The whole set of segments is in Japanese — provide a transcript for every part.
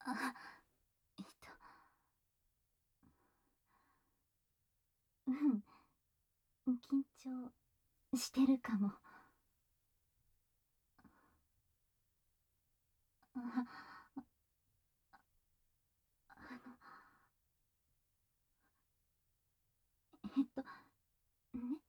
あ、えっと、うん、緊張してるかも。あ、あの、ね、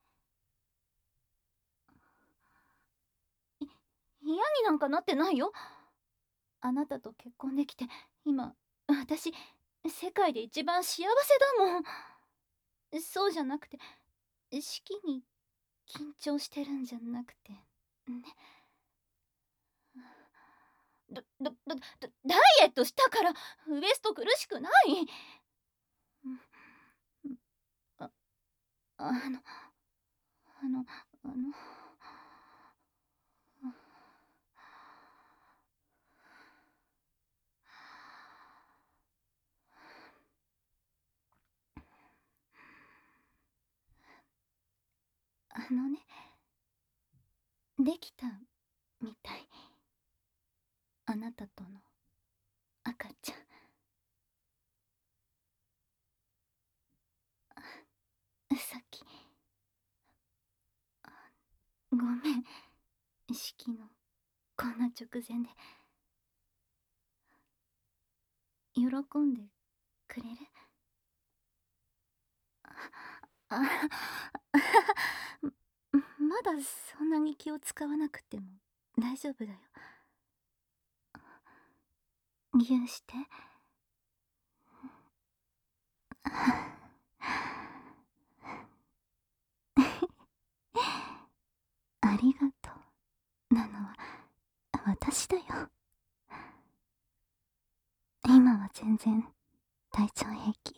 嫌になんかなってないよ。あなたと結婚できて、今、私、世界で一番幸せだもん。そうじゃなくて、式に緊張してるんじゃなくて、ね。ダイエットしたから、ウエスト苦しくない。うん、あ、あの、あの、あの、あのね、できたみたい。あなたとの赤ちゃん。さっき、ごめん。式のこんな直前で。喜んでくれる？あ、まだそんなに気を使わなくても大丈夫だよ。ぎゅうして。ありがとうなのは私だよ。今は全然体調平気。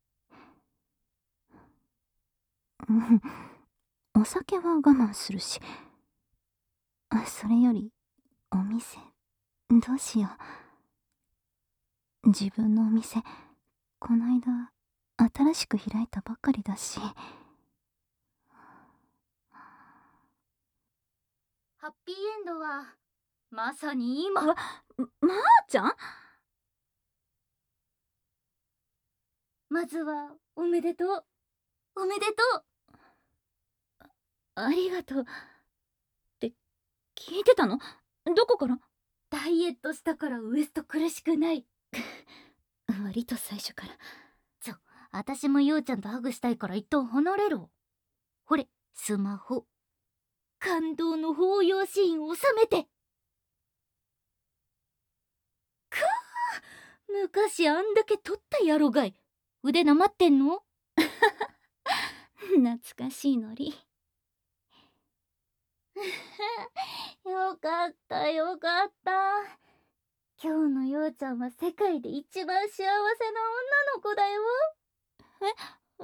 うん、お酒は我慢するし。それよりお店どうしよう。自分のお店こないだ新しく開いたばかりだし。 ハッピーエンドはまさに今。 まーちゃん。 まずはおめでとう。おめでとう。 ありがとうって聞いてたの？どこから？ ダイエットしたからウエスト苦しくない。 割と最初から。 私もゆうちゃんとハグしたいから一旦離れろ。ほれ、スマホ。感動の抱擁シーン収めて。くー、昔あんだけ撮ったやろがい。腕なまってんの？ 懐かしいノリ。 よかったよかった。今日のようちゃんは世界で一番幸せな女の子だよ。 え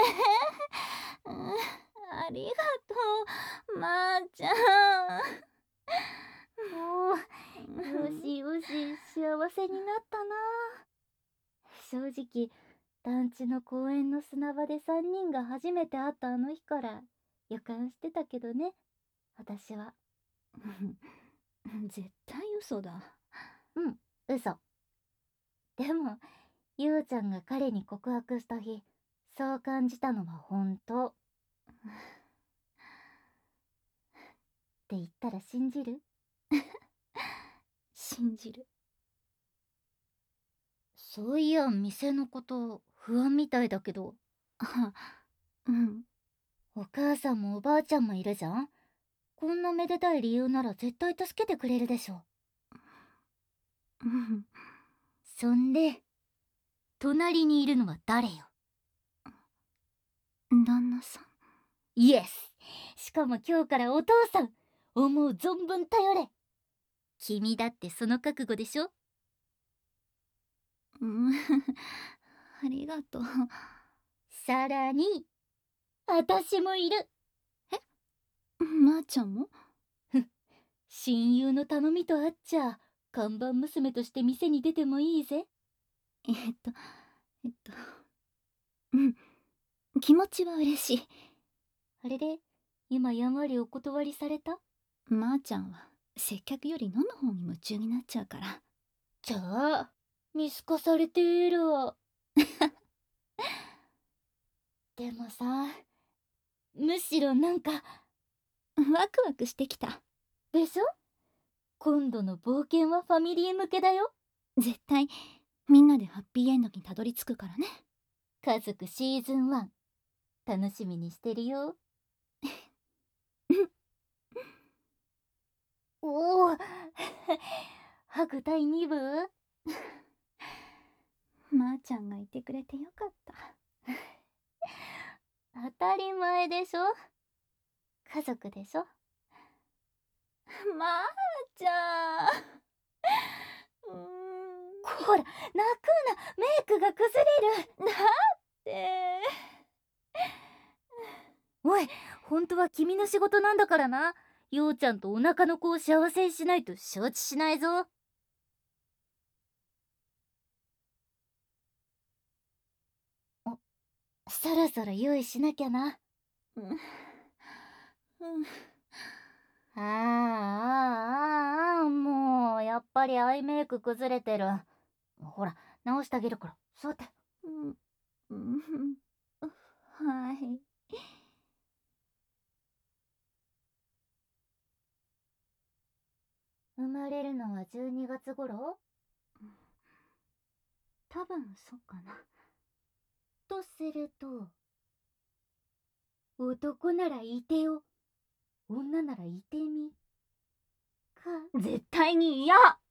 ありがとう、まーちゃん。 もう、よしよし、幸せになったな。正直、団地の公園の砂場で3人が初めて会ったあの日から予感してたけどね、私は。 絶対嘘だ。 うん、嘘。でも、ゆうちゃんが彼に告白した日、そう感じたのは本当。って言ったら信じる？ 信じる。 そういや、店のこと不安みたいだけど。 あ、うん。 お母さんもおばあちゃんもいるじゃん。こんなめでたい理由なら絶対助けてくれるでしょ。 うん。 そんで、隣にいるのは誰よ？ 旦那さん。 イエス。しかも今日からお父さん。思う存分頼れ。君だってその覚悟でしょ？ うん。ありがとう。 さらに、私もいる。 まーちゃんも？ 親友の頼みとあっちゃ、看板娘として店に出てもいいぜ。 えっと、えっと、うん。気持ちは嬉しい。 あれで、今やんわりお断りされた？ まーちゃんは接客より飲む方に夢中になっちゃうから。 じゃあ、 見透かされてる。でもさ、むしろなんかワクワクしてきた。 でしょ。今度の冒険はファミリー向けだよ。 絶対みんなでハッピーエンドにたどり着くからね。 家族シーズン1、楽しみにしてるよ。おおハグ第2部。 まーちゃんがいてくれてよかった。 当たり前でしょ。家族でしょ。 まーちゃん。 ほら、泣くな。メイクが崩れる。 だっておい、本当は君の仕事なんだからな。ようちゃんとお腹の子を幸せにしないと承知しないぞ。そろそろ用意しなきゃな。もうやっぱりアイメイク崩れてる。ほら、直してあげるから座って。 はい。 生まれるのは12月頃？ 多分そうかな。 とすると、男ならいてよ、女ならいてみか。 絶対に嫌。